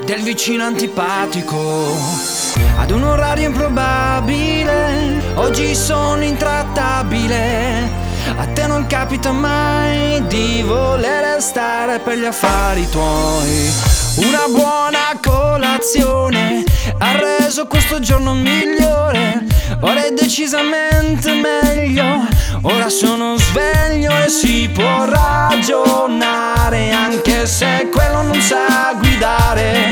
del vicino antipatico ad un orario improbabile. Oggi sono intrattabile. A te non capita mai di voler stare per gli affari tuoi. Una buona colazione ha reso questo giorno migliore. Ora è decisamente meglio. Ora sono sveglio e si può ragionare, anche se quello non sa guidare.